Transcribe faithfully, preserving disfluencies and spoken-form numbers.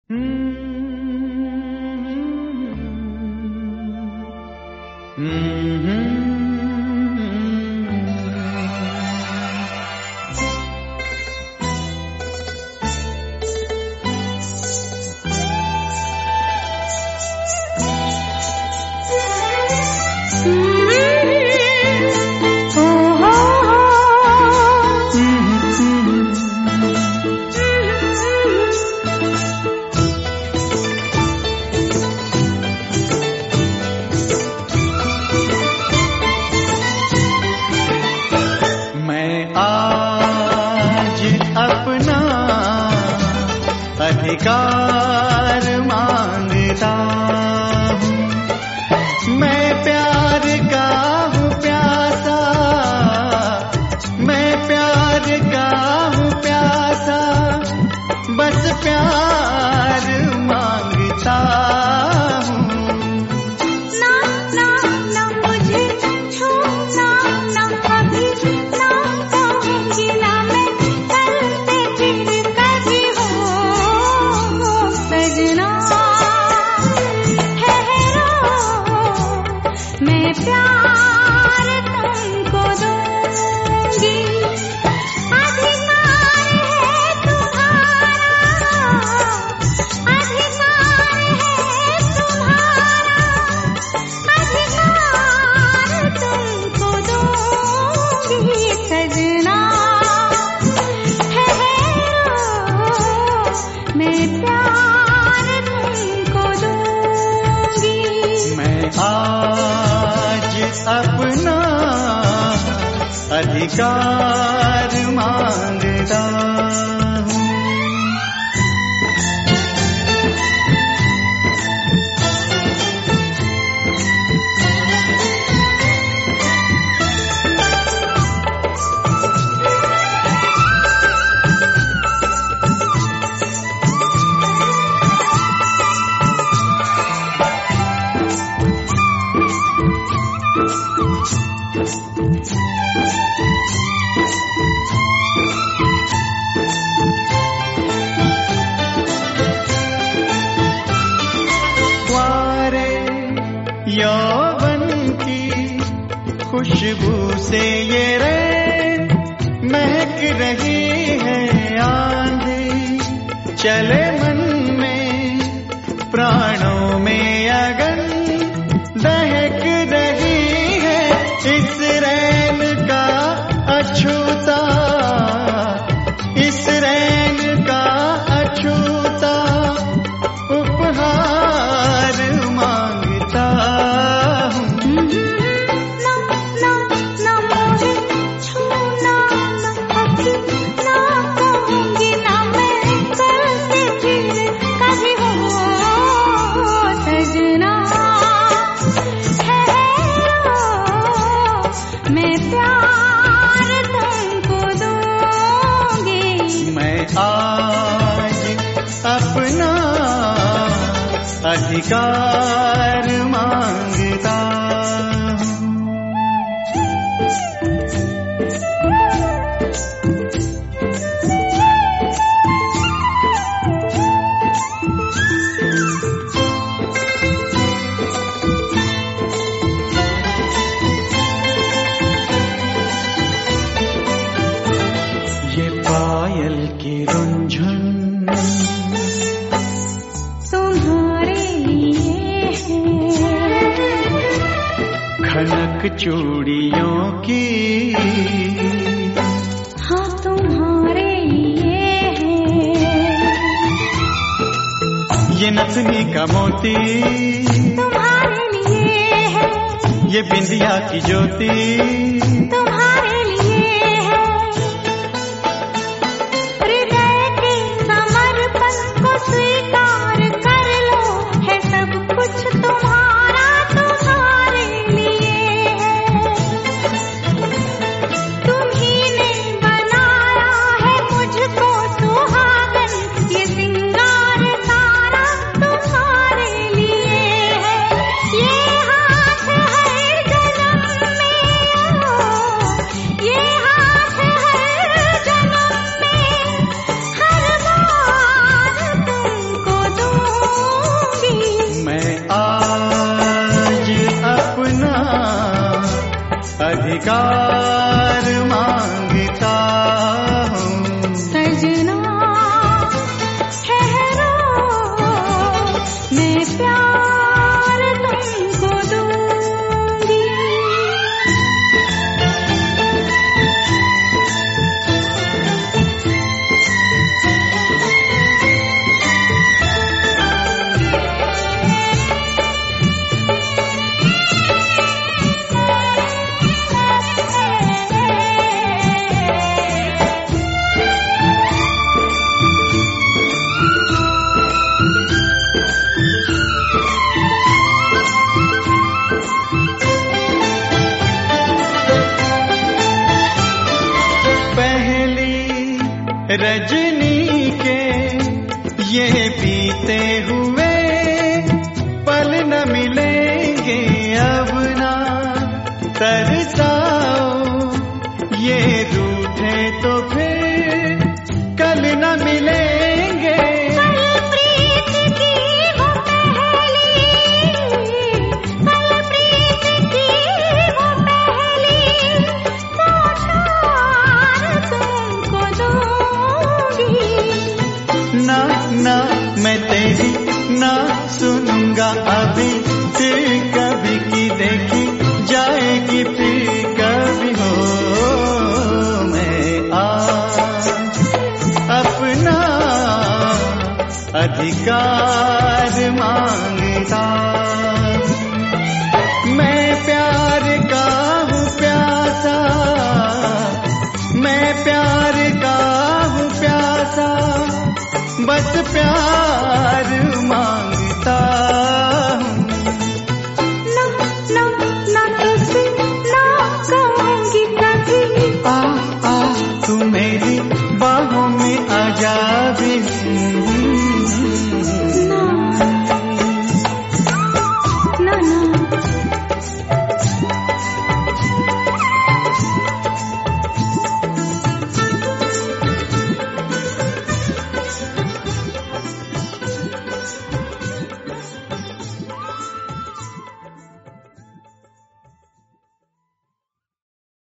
अधिकार मांगता हूँ, मैं प्यार का हूँ प्यासा, मैं प्यार का हूँ प्यासा, बस प्यार मांगता हूँ। ना ना ना मुझे छूना ना कभी, ना कहूँगी ना मैं कल से फिर कभी हो सजना। ठहरो मैं प्यार तुमको दूंगी, अधिकार है तुम्हारा, अधिकार है तुम्हारा, अधिकार तुमको दूंगी सजना। ठहरो मैं प्यार तुमको दूंगी। मैं आज अपना अधिकार मांगता हूँ। यौवन की खुशबू से ये रैन महक रही है आंधी, चले मन में प्राणों में अगन दहक रही है। इस रैन का अछूता, इस रैन का अछूता उपहार मांगता हूँ। ना ना ना मुझे छूना ना कभी, ना कहूँगी ना मैं कल से फिर कभी हो सजना। ठहरो मैं प्यार तुमको दूंगी। मैं आज अपना अधिकार मांगता हूँ। ये पायल की रुंझुन तुम्हारे लिए है, खनक चूड़ियों की हाँ तुम्हारे लिए है, ये नथनी का मोती तुम्हारे लिए है, ये बिंदिया की ज्योति तुम्हारे लिए है। हृदय के समर्पण को स्वीकार कर लो, है सब कुछ तुम्हारा तुम्हारे लिए है। तुम्ही ने बनाया है मुझको सुहागन, ये सिंगार सारा तुम्हारे लिए है। ये हाथ हर जन्म में ओ, अधिकार मांगता हूँ। सजना ठहरो, मैं प्यार तुमको दूंगी। रजनी के ये बीते हुए पल न मिलेंगे अब ना तरसाओ, ये रूठे तो फिर कल न मिलेंगे। कल प्रीत की वो पहली, कल प्रीत की वो पहली बौछार तुमको दूंगी। ना ना मैं तेरी ना सुनूंगा अभी, फिर कभी की देखी जाएगी फिर कभी। हो मैं आज अपना अधिकार मांगता, मैं प्यार का हूँ प्यासा, मैं प्यार का हूँ प्यासा, बस प्यार मांगता